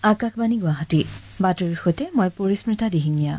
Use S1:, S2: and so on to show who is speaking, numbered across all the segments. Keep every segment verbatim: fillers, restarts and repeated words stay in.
S1: আকাশবাণী গুৱাহাটী বাতৰিৰ সৈতে মই পৰিস্মিতা দিহিঙীয়া।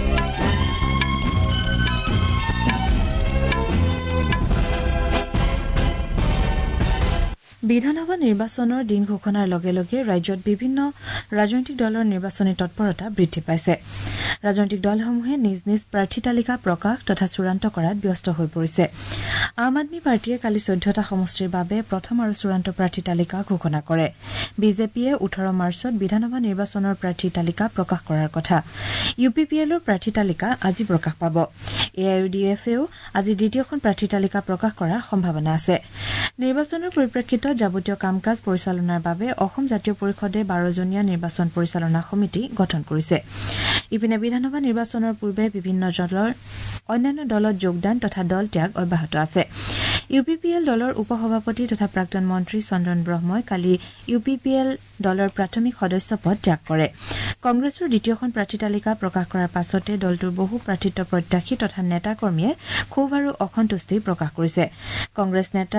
S1: বিধানসভা নিৰ্বাচনৰ দিন ঘোষণাৰ লগে লগে ৰাজ্যত বিভিন্ন ৰাজনৈতিক দলৰ নিৰ্বাচনী তৎপৰতা বৃদ্ধি পাইছে। ৰাজনৈতিক দলসমূহে নিজ নিজ প্ৰাৰ্থী তালিকা প্ৰকাশ তথা চূড়ান্ত কৰাত ব্যস্ত হৈ পৰিছে। আম আদমী পাৰ্টীয়ে কালি চৈধ্যটা সমষ্টিৰ বাবে প্ৰথম আৰু চূড়ান্ত প্ৰাৰ্থী তালিকা ঘোষণা কৰে। বিজেপিয়ে ওঠৰ মাৰ্চত বিধানসভা নিৰ্বাচনৰ প্ৰাৰ্থী তালিকা প্ৰকাশ কৰাৰ কথা। ইউ পি পি এলৰ প্ৰাৰ্থী তালিকা আজি প্ৰকাশ পাব। এ আই ইউ ডি এফেও আজি দ্বিতীয়খন প্ৰাৰ্থী তালিকা প্ৰকাশ কৰাৰ সম্ভাৱনা আছে। নিৰ্বাচনৰ পৰিপ্ৰেক্ষিতত যাৱতীয় কাম কাজ পৰিচালনাৰ বাবে অসম জাতীয় পৰিষদে বাৰজনীয়া নিৰ্বাচন পৰিচালনা সমিতি গঠন কৰিছে। ইপিনে বিধানসভা নিৰ্বাচনৰ পূৰ্বে বিভিন্ন দলৰ অন্যান্য দলত যোগদান তথা দল ত্যাগ অব্যাহত আছে। ইউ পি পি এল দলৰ উপসভাপতি তথা প্ৰাক্তন মন্ত্ৰী চন্দন ব্ৰহ্মই কালি ইউ পি পি এল দলৰ প্ৰাথমিক সদস্য পদ ত্যাগ কৰে। কংগ্ৰেছৰ দ্বিতীয়খন প্ৰাৰ্থী তালিকা প্ৰকাশ কৰাৰ পাছতে দলটোৰ বহু প্ৰাৰ্থিত্ব প্ৰত্যাশী তথা নেতা কৰ্মীয়ে ক্ষোভ আৰু অসন্তুষ্টি প্ৰকাশ কৰিছে। কংগ্ৰেছ নেতা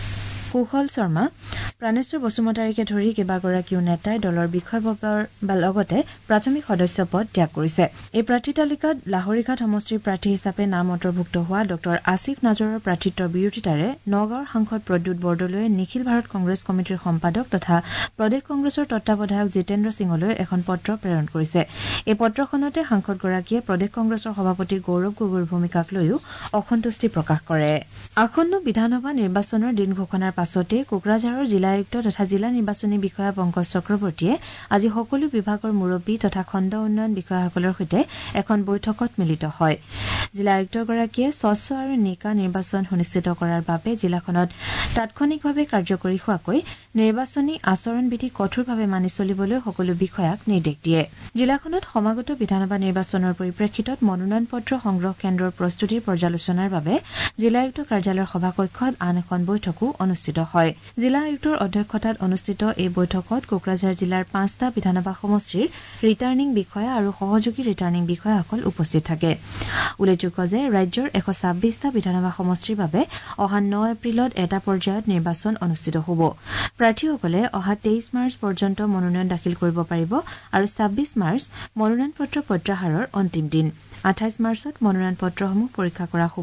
S1: কুশল শৰ্মা, প্ৰাণেশ্বৰ বসুমতাৰীকে ধৰি কেইবাগৰাকীও নেতাই দলৰ বিষয়বৰ্গৰ লগতে প্ৰাথমিক সদস্য পদ ত্যাগ কৰিছে। এই প্ৰাৰ্থী তালিকাত লাহৰীঘাট সমষ্টিৰ প্ৰাৰ্থী হিচাপে নাম অন্তৰ্ভুক্ত হোৱা ড আসিফ নাজৰৰ প্ৰাৰ্থিত্বৰ বিৰোধিতাৰে নগাঁৱৰ সাংসদ প্ৰদ্যুৎ বৰদলৈয়ে নিখিল ভাৰত কংগ্ৰেছ কমিটিৰ সম্পাদক তথা প্ৰদেশ কংগ্ৰেছৰ তত্বাৱধায়ক জিতেন্দ্ৰ সিঙলৈ এখন পত্ৰ প্ৰেৰণ কৰিছে। এই পত্ৰখনতে সাংসদগৰাকীয়ে প্ৰদেশ কংগ্ৰেছৰ সভাপতি গৌৰৱ গগৈৰ ভূমিকাক লৈও অসন্তুষ্টি প্ৰকাশ কৰে। আসন্ন বিধানসভা নিৰ্বাচনৰ দিন ঘোষণাৰ পাছতে কোকৰাঝাৰৰ জিলা আয়ুক্ত তথা জিলা নিৰ্বাচনী বিষয়া পংকজ চক্ৰৱৰ্তীয়ে আজি সকলো বিভাগৰ মুৰব্বী তথা খণ্ড উন্নয়ন বিষয়াসকলৰ সৈতে এখন বৈঠকত মিলিত হয়। জিলা আয়ুক্তগৰাকীয়ে স্বচ্ছ আৰু নিকা নিৰ্বাচন সুনিশ্চিত কৰাৰ বাবে জিলাখনত তাৎক্ষণিকভাৱে কাৰ্যকৰী হোৱাকৈ নিৰ্বাচনী আচৰণ বিধি কঠোৰভাৱে মানি চলিবলৈ সকলো বিষয়াক নিৰ্দেশ দিয়ে। জিলাখনত সমাগত বিধানসভা নিৰ্বাচনৰ পৰিপ্ৰেক্ষিতত মনোনয়ন পত্ৰ সংগ্ৰহ কেন্দ্ৰৰ প্ৰস্তুতিৰ পৰ্যালোচনাৰ বাবে জিলা আয়ুক্ত কাৰ্যালয়ৰ সভাকক্ষত আন এখন বৈঠকো অনুষ্ঠিত হয়। জিলা আয়ুক্তৰ অধ্যক্ষতাত অনুষ্ঠিত এই বৈঠকত কোকৰাঝাৰ জিলাৰ পাঁচটা বিধানসভা সমষ্টিৰ ৰিটাৰ্ণিং বিষয়া আৰু সহযোগী ৰিটাৰ্ণিং বিষয়াসকল উপস্থিত থাকে। উল্লেখযোগ্য যে ৰাজ্যৰ এশ ছাব্বিছটা বিধানসভা সমষ্টিৰ বাবে অহা ন এপ্ৰিলত এটা পৰ্যায়ত নিৰ্বাচন অনুষ্ঠিত হ'ব। প্ৰাৰ্থীসকলে অহা তেইছ মাৰ্চ পৰ্যন্ত মনোনয়ন দাখিল কৰিব পাৰিব আৰু ছাব্বিছ মাৰ্চ মনোনয়ন পত্ৰ প্ৰত্যাহাৰৰ অন্তিম দিন। আঠাইছ মাৰ্চত মনোনয়ন পত্ৰসমূহ পৰীক্ষা কৰা হ'ব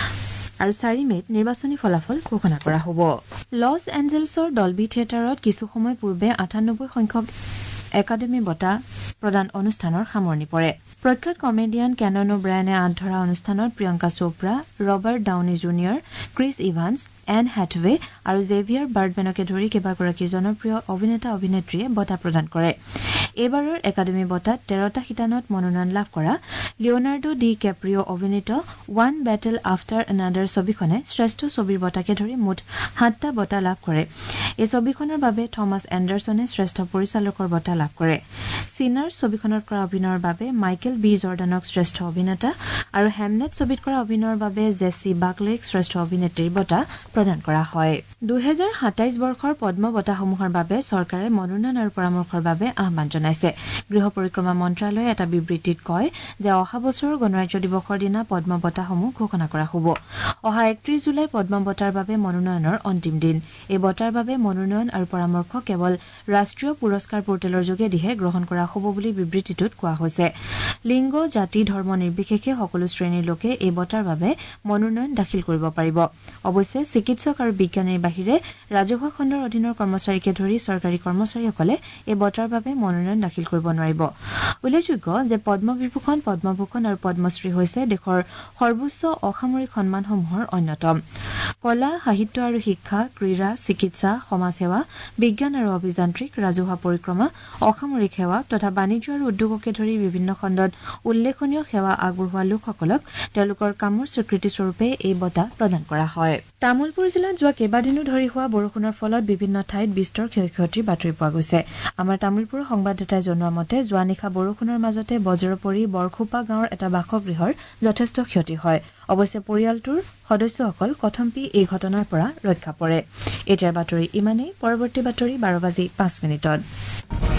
S1: আৰু চাৰি মেত নিৰ্বাচনী ফলাফল ঘোষণা কৰা হ'ব। লছ এঞ্জেলছৰ ডলবি থিয়েটাৰত কিছু সময় পূৰ্বে আঠানব্বৈ সংখ্যক একাডেমী বঁটা প্ৰদান অনুষ্ঠানৰ সামৰণি পৰে। প্ৰখ্যাত কমেডিয়ান কেনন অ'ব্ৰায়নে আঁত ধৰা অনুষ্ঠানত Priyanka Chopra, Robert Downey Junior, Chris Evans, Anne Hathaway আৰু জেভিয়াৰ বাৰ্ডমেনকে ধৰি কেইবাগৰাকী জনপ্ৰিয় অভিনেতা অভিনেত্ৰীয়ে বঁটা প্ৰদান কৰে। এইবাৰৰ একাডেমী বঁটাত তেৰটা শিতানত মনোনয়ন লাভ কৰা লিঅনাৰ্ডো ডি কেপ্ৰিঅ অভিনীত ওৱান বেটেল আফটাৰ এনাডাৰ ছবিখনে শ্ৰেষ্ঠ ছবিৰ বঁটাকে ধৰি মুঠ সাতটা বঁটা লাভ কৰে। এই ছবিখনৰ বাবে থমাছ এণ্ডাৰছনে শ্ৰেষ্ঠ পৰিচালকৰ বঁটা লাভ কৰে। চিনাৰ ছবিখনত কৰা অভিনয়ৰ বাবে মাইকেল বি জৰ্ডানক শ্ৰেষ্ঠ অভিনেতা আৰু হেমনেট ছবিত কৰা অভিনয়ৰ বাবে জেছি বাকলেক শ্ৰেষ্ঠ অভিনেত্ৰীৰ বঁটা প্ৰদান কৰা হয়। দুহেজাৰ সাতাইছ বৰ্ষৰ পদ্ম বঁটাসমূহৰ বাবে চৰকাৰে মনোনয়ন আৰু পৰামৰ্শৰ বাবে আহ্বান জনাইছে। গৃহ পৰিক্ৰমা মন্ত্ৰালয়ে এটা বিবৃতিত কয় যে অহা বছৰৰ গণৰাজ্য দিৱসৰ দিনা পদ্ম বঁটাসমূহ ঘোষণা কৰা হ'ব। অহা একত্ৰিশ জুলাই পদ্ম বঁটাৰ বাবে মনোনয়নৰ অন্তিম দিন। এই বঁটাৰ বাবে মনোনয়ন আৰু পৰামৰ্শ কেৱল ৰাষ্ট্ৰীয় পুৰস্কাৰ পৰ্টেলৰ যোগেদিহে গ্ৰহণ কৰা হ'ব বুলি বিবৃতিটোত কোৱা হৈছে। লিংগ, জাতি, ধৰ্ম নিৰ্বিশেষে সকলো শ্ৰেণীৰ লোকে এই বঁটাৰ বাবে মনোনয়ন দাখিল কৰিব পাৰিব। অৱশ্যে চিকিৎসক আৰু বিজ্ঞানীৰ বাহিৰে ৰাজহুৱা খণ্ডৰ অধীনৰ কৰ্মচাৰীকে ধৰি চৰকাৰী কৰ্মচাৰীসকলে এই বঁটাৰ বাবে মনোনয়ন দাখিল কৰিব নোৱাৰিব। উল্লেখযোগ্য যে পদ্মবিভূষণ, পদ্মভূষণ আৰু পদ্মশ্ৰী হৈছে দেশৰ সৰ্বোচ্চ অসামৰিক সন্মানসমূহৰ অন্যতম। কলা, সাহিত্য আৰু শিক্ষা, ক্ৰীড়া, চিকিৎসা, সমাজসেৱা, বিজ্ঞান আৰু অভিযান্ত্ৰিক, ৰাজহুৱা পৰিক্ৰমা, অসামৰিক সেৱা তথা বাণিজ্য আৰু উদ্যোগকে ধৰি বিভিন্ন খণ্ডত উল্লেখনীয় সেৱা আগবঢ়োৱা লোকসকলক তেওঁলোকৰ কামৰ স্বীকৃতিস্বৰূপে এই বঁটা প্ৰদান কৰা হয়। তামুলপুৰ জিলাত যোৱা কেইবাদিনো ধৰি হোৱা বৰষুণৰ ফলত বিভিন্ন ঠাইত বিস্তৰ ক্ষয় ক্ষতিৰ বাতৰি পোৱা গৈছে। আমাৰ তামুলপুৰৰ সংবাদদাতাই জনোৱা মতে যোৱা নিশা বৰষুণৰ মাজতে বজ্ৰ পৰি বৰখোপা গাঁৱৰ এটা বাসগৃহৰ যথেষ্ট ক্ষতি হয়। অৱশ্যে পৰিয়ালটোৰ সদস্যসকল কথমপি এই ঘটনাৰ পৰা ৰক্ষা পৰে। এতিয়াৰ বাতৰি ইমানেই। পৰৱৰ্তী বাতৰি বাৰ বাজি পাঁচ মিনিটত।